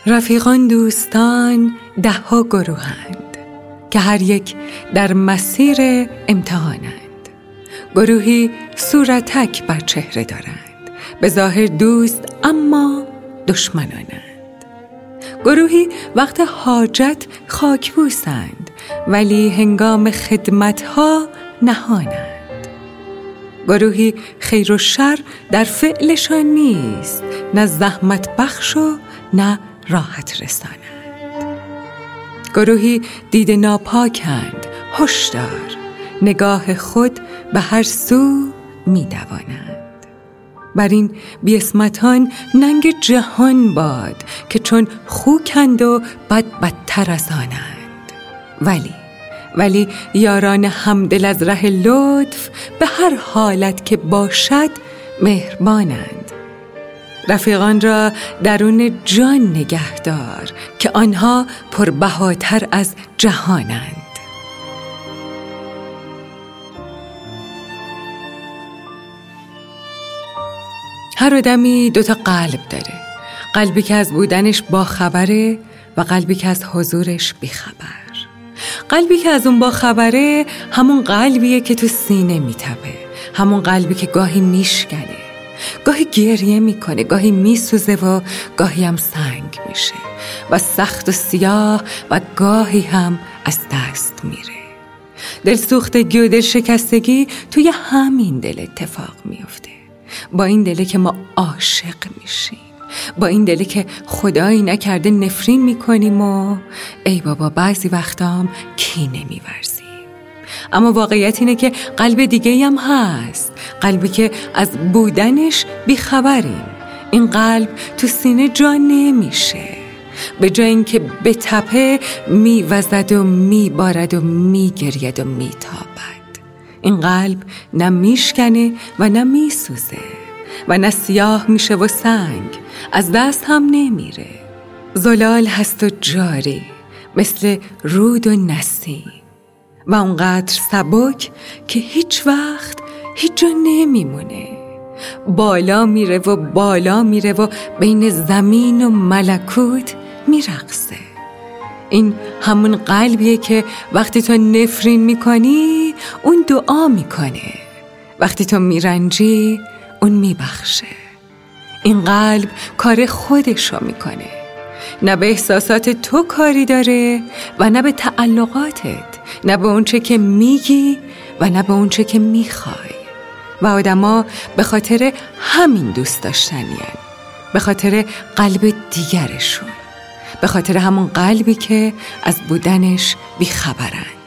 رفیقان دوستان 10 گروهند که هر یک در مسیر امتحانند. گروهی صورتک بر چهره دارند، به ظاهر دوست اما دشمنانند. گروهی وقت حاجت خاکبوسند ولی هنگام خدمتها نهانند. گروهی خیر و شر در فعلشان نیست، نه زحمت بخش و نه راحت رسانند. گروهی دید ناپاکند، هشدار، نگاه خود به هر سو می دوانند. بر این بی‌عصمتان ننگ جهان باد که چون خوکند و بدتر از آنند. ولی یاران همدل از ره لطف به هر حالت که باشد مهربانند. رفیقان را درون جان نگهدار که آنها پربهاتر از جهانند. هر آدمی 2 قلب داره، قلبی که از بودنش باخبره و قلبی که از حضورش بیخبر. قلبی که از اون باخبره همون قلبیه که تو سینه میتپه، همون قلبی که گاهی میشکنه، گاهی گریه میکنه، گاهی میسوزه و گاهی هم سنگ میشه و سخت و سیاه و گاهی هم از دست میره. دلسوختگی و دلشکستگی توی همین دل اتفاق میفته، با این دله که ما عاشق میشیم، با این دله که خدایی نکرده نفرین میکنیم و ای بابا بعضی وقتام کینه میورزیم. اما واقعیت اینه که قلب دیگه هم هست، قلبی که از بودنش بیخبریم. این قلب تو سینه جا نمیشه، به جای اینکه بتپه میوزد و میبارد و میگرید و میتابد. این قلب نه میشکنه و نه میسوزه و نه سیاه میشه و سنگ، از دست هم نمیره. زلال هست و جاری مثل رود و نسیم و اونقدر سبک که هیچ وقت هیچ جا نمیمونه. بالا میره و بالا میره و بین زمین و ملکوت میرقصه. این همون قلبیه که وقتی تو نفرین میکنی اون دعا میکنه، وقتی تو میرنجی اون میبخشه. این قلب کار خودشو میکنه، نه به احساسات تو کاری داره و نه به تعلقاتت، نه به اونچه که میگی و نه به اونچه که میخوای. و آدما به خاطر همین دوست داشتنین، به خاطر قلب دیگرشون، به خاطر همون قلبی که از بودنش بیخبرن.